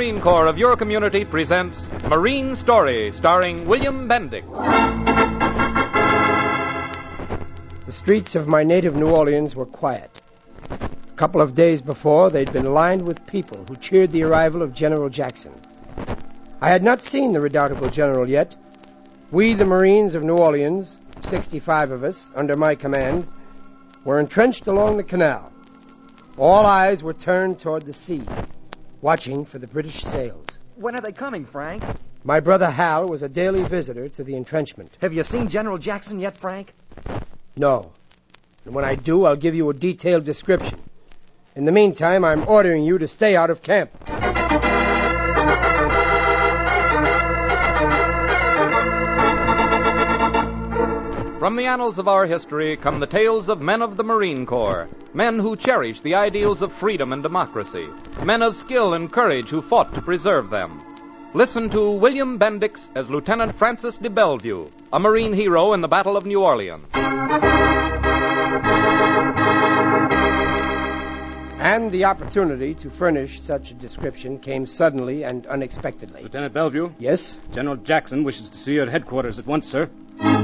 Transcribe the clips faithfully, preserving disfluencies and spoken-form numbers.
Marine Corps of your community presents Marine Story, starring William Bendix. The streets of my native New Orleans were quiet. A couple of days before, they'd been lined with people who cheered the arrival of General Jackson. I had not seen the redoubtable general yet. We, the Marines of New Orleans, sixty-five of us, under my command, were entrenched along the canal. All eyes were turned toward the sea, watching for the British sails. When are they coming, Frank? My brother Hal was a daily visitor to the entrenchment. Have you seen General Jackson yet, Frank? No. And when I do, I'll give you a detailed description. In the meantime, I'm ordering you to stay out of camp. From the annals of our history come the tales of men of the Marine Corps, men who cherished the ideals of freedom and democracy, men of skill and courage who fought to preserve them. Listen to William Bendix as Lieutenant Francis de Bellevue, a Marine hero in the Battle of New Orleans. And the opportunity to furnish such a description came suddenly and unexpectedly. Lieutenant Bellevue? Yes? General Jackson wishes to see you at headquarters at once, sir.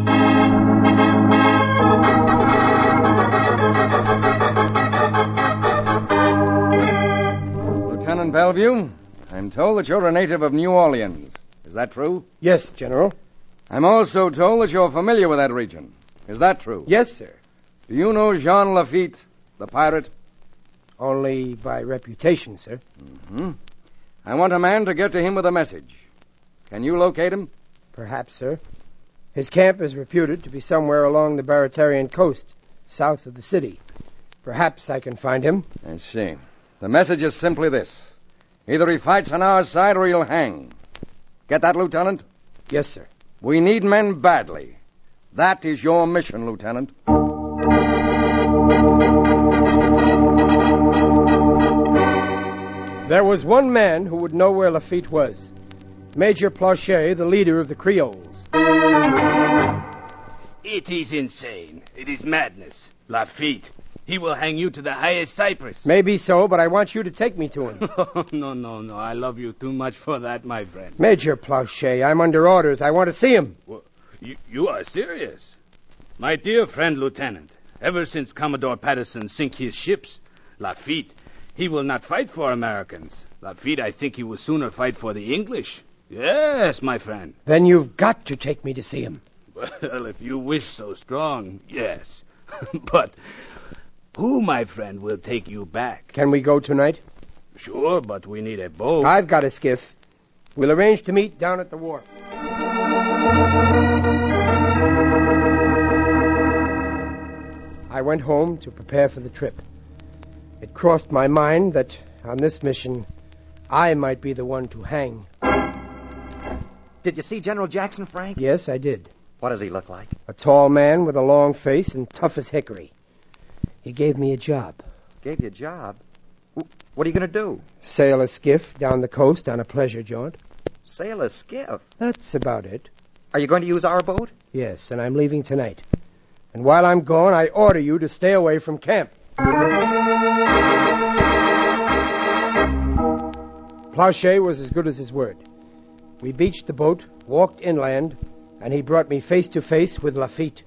Lieutenant Bellevue, I'm told that you're a native of New Orleans. Is that true? Yes, General. I'm also told that you're familiar with that region. Is that true? Yes, sir. Do you know Jean Lafitte, the pirate? Only by reputation, sir. Mm-hmm. I want a man to get to him with a message. Can you locate him? Perhaps, sir. His camp is reputed to be somewhere along the Baratarian coast, south of the city. Perhaps I can find him. I see. The message is simply this. Either he fights on our side or he'll hang. Get that, Lieutenant? Yes, sir. We need men badly. That is your mission, Lieutenant. There was one man who would know where Lafitte was. Major Planchet, the leader of the Creoles. It is insane. It is madness. Lafitte. He will hang you to the highest cypress. Maybe so, but I want you to take me to him. no, no, no. I love you too much for that, my friend. Major Planchet, I'm under orders. I want to see him. Well, you, you are serious? My dear friend, Lieutenant, ever since Commodore Patterson sink his ships, Lafitte, he will not fight for Americans. Lafitte, I think he will sooner fight for the English. Yes, my friend. Then you've got to take me to see him. Well, if you wish so strong, yes. But who, my friend, will take you back? Can we go tonight? Sure, but we need a boat. I've got a skiff. We'll arrange to meet down at the wharf. I went home to prepare for the trip. It crossed my mind that on this mission, I might be the one to hang. Did you see General Jackson, Frank? Yes, I did. What does he look like? A tall man with a long face and tough as hickory. He gave me a job. Gave you a job? What are you going to do? Sail a skiff down the coast on a pleasure jaunt. Sail a skiff? That's about it. Are you going to use our boat? Yes, and I'm leaving tonight. And while I'm gone, I order you to stay away from camp. Planchet was as good as his word. We beached the boat, walked inland, and he brought me face to face with Lafitte.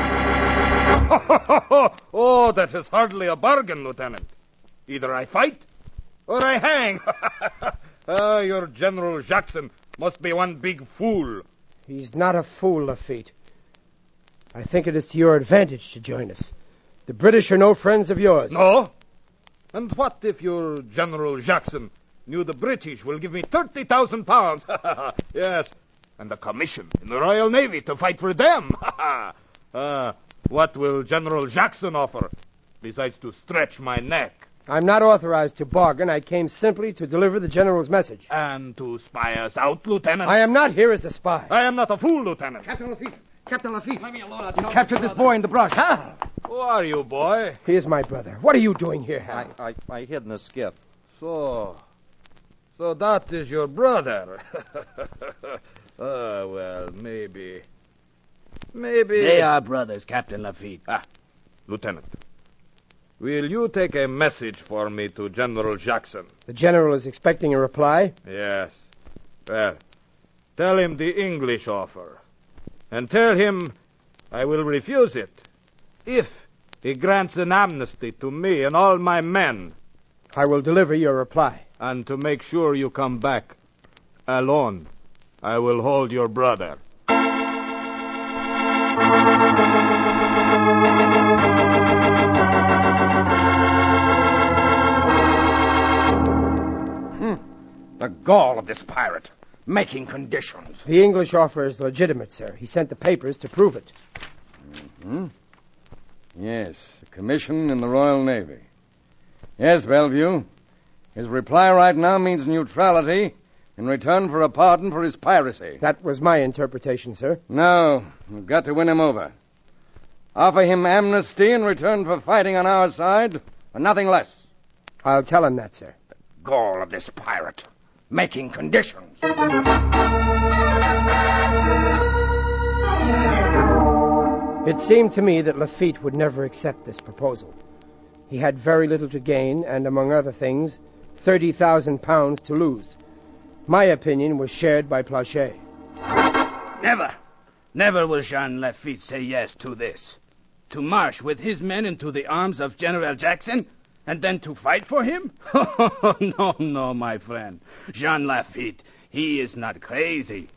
Oh, that is hardly a bargain, Lieutenant. Either I fight or I hang. Ah, your General Jackson must be one big fool. He's not a fool, Lafitte. I think it is to your advantage to join us. The British are no friends of yours. No? And what if your General Jackson knew the British will give me thirty thousand pounds? Yes, and a commission in the Royal Navy to fight for them. uh, what will General Jackson offer, besides to stretch my neck? I'm not authorized to bargain. I came simply to deliver the General's message. And to spy us out, Lieutenant? I am not here as a spy. I am not a fool, Lieutenant. Captain Lafitte! Captain Lafitte! Let me alone. You captured this boy in the brush. How? Who are you, boy? He is my brother. What are you doing here, Hal? I, I, I hid in a skiff. So, so that is your brother. Oh, well, maybe. Maybe. They are brothers, Captain Lafitte. Ah, Lieutenant. will you take a message for me to General Jackson? The general is expecting a reply. Yes. Well, tell him the English offer. And tell him I will refuse it if he grants an amnesty to me and all my men. I will deliver your reply. And to make sure you come back alone, I will hold your brother. Hmm. The gall of this pirate, making conditions. The English offer is legitimate, sir. He sent the papers to prove it. Hmm? Yes, a commission in the Royal Navy. Yes, Bellevue. His reply right now means neutrality in return for a pardon for his piracy. That was my interpretation, sir. No, we've got to win him over. Offer him amnesty in return for fighting on our side, and nothing less. I'll tell him that, sir. The gall of this pirate, making conditions. It seemed to me that Lafitte would never accept this proposal. He had very little to gain, and among other things, thirty thousand pounds to lose. My opinion was shared by Planchet. Never, never will Jean Lafitte say yes to this. To march with his men into the arms of General Jackson, and then to fight for him? No, no, my friend. Jean Lafitte, he is not crazy.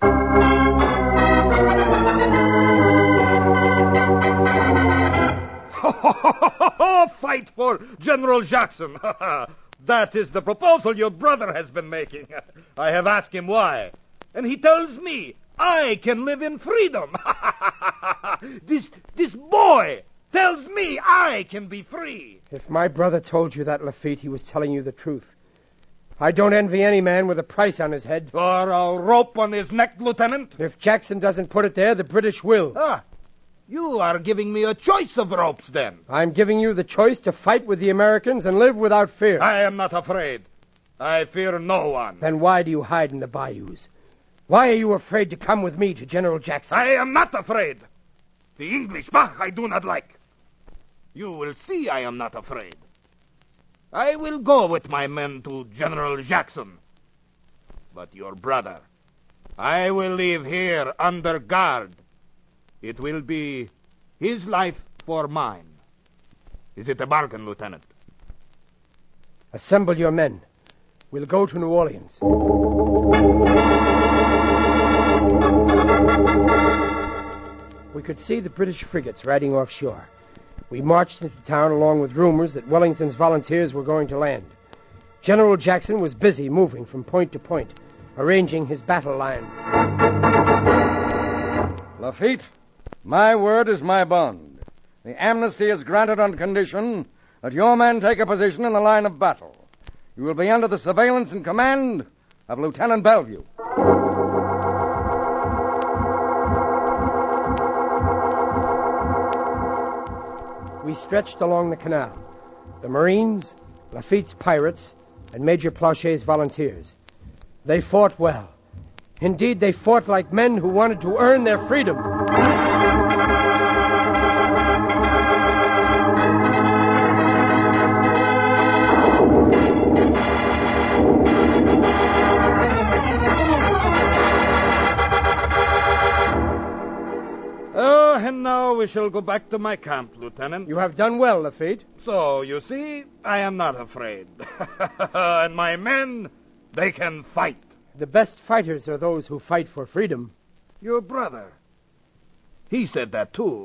Fight for General Jackson. That is the proposal your brother has been making. I have asked him why, and he tells me I can live in freedom. This this boy tells me I can be free. If my brother told you that, Lafitte, he was telling you the truth. I don't envy any man with a price on his head. Or a rope on his neck, Lieutenant. If Jackson doesn't put it there, the British will. Ah, you are giving me a choice of ropes, then. I'm giving you the choice to fight with the Americans and live without fear. I am not afraid. I fear no one. Then why do you hide in the bayous? Why are you afraid to come with me to General Jackson? I am not afraid. The English, bah, I do not like. You will see I am not afraid. I will go with my men to General Jackson. But your brother, I will leave here under guard. It will be his life for mine. Is it a bargain, Lieutenant? Assemble your men. We'll go to New Orleans. We could see the British frigates riding offshore. We marched into town along with rumors that Wellington's volunteers were going to land. General Jackson was busy moving from point to point, arranging his battle line. Lafitte, my word is my bond. The amnesty is granted on condition that your men take a position in the line of battle. You will be under the surveillance and command of Lieutenant Bellevue. We stretched along the canal. The Marines, Lafitte's pirates, and Major Planchet's volunteers. They fought well. Indeed, they fought like men who wanted to earn their freedom. Oh, and now we shall go back to my camp, Lieutenant. You have done well, Lafitte. So, you see, I am not afraid. And my men, they can fight. The best fighters are those who fight for freedom. Your brother, he said that too.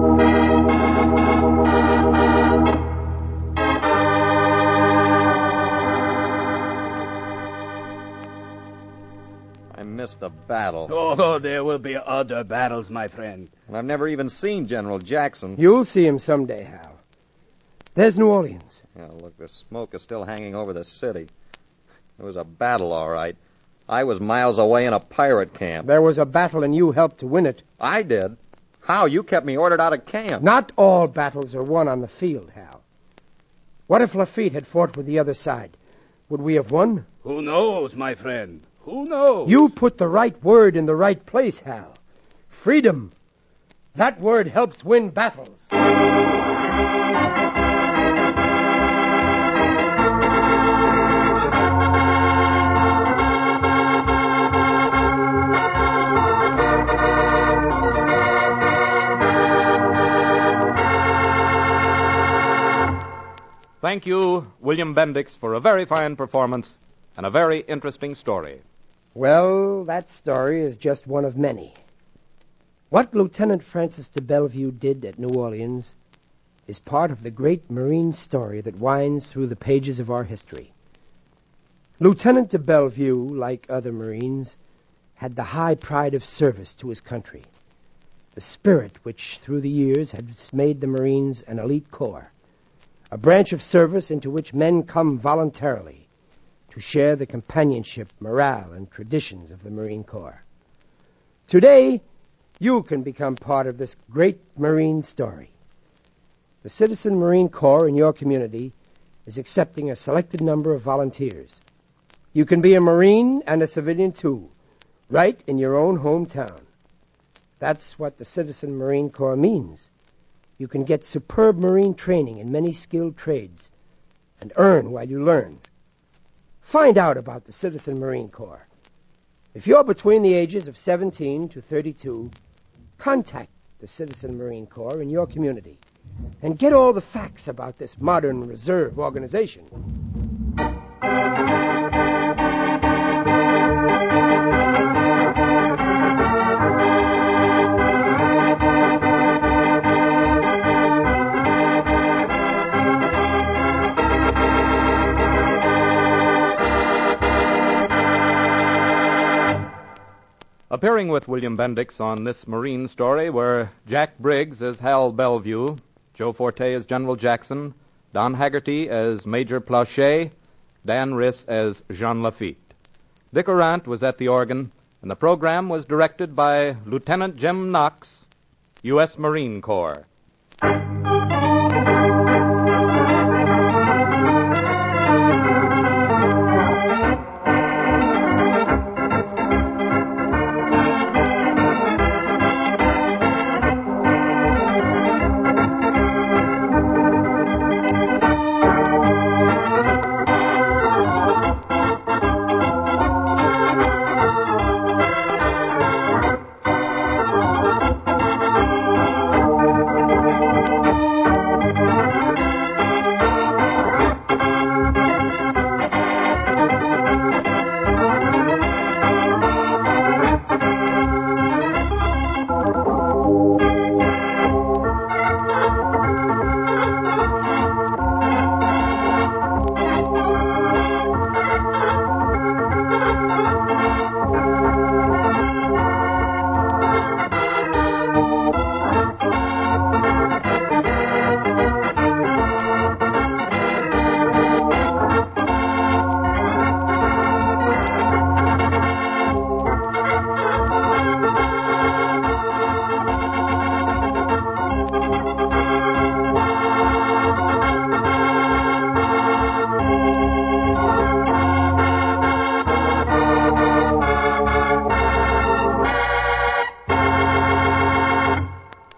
I missed a battle. Oh, there will be other battles, my friend. And I've never even seen General Jackson. You'll see him someday, Hal. There's New Orleans. Yeah, look, the smoke is still hanging over the city. It was a battle, all right. I was miles away in a pirate camp. There was a battle, and you helped to win it. I did. How? You kept me ordered out of camp. Not all battles are won on the field, Hal. What if Lafitte had fought with the other side? Would we have won? Who knows, my friend? Who knows? You put the right word in the right place, Hal. Freedom. That word helps win battles. thank you, William Bendix, for a very fine performance and a very interesting story. Well, that story is just one of many. What Lieutenant Francis de Bellevue did at New Orleans is part of the great Marine story that winds through the pages of our history. Lieutenant de Bellevue, like other Marines, had the high pride of service to his country, the spirit which, through the years, has made the Marines an elite corps, a branch of service into which men come voluntarily to share the companionship, morale, and traditions of the Marine Corps. Today, you can become part of this great Marine story. The Citizen Marine Corps in your community is accepting a selected number of volunteers. You can be a Marine and a civilian, too, right in your own hometown. That's what the Citizen Marine Corps means. You can get superb Marine training in many skilled trades and earn while you learn. Find out about the Citizen Marine Corps. If you're between the ages of seventeen to thirty-two, contact the Citizen Marine Corps in your community and get all the facts about this modern reserve organization. Appearing with William Bendix on this Marine story were Jack Briggs as Hal Bellevue, Joe Forte as General Jackson, Don Haggerty as Major Plauché, Dan Riss as Jean Lafitte. Dick Arant was at the organ, and the program was directed by Lieutenant Jim Knox, U S Marine Corps.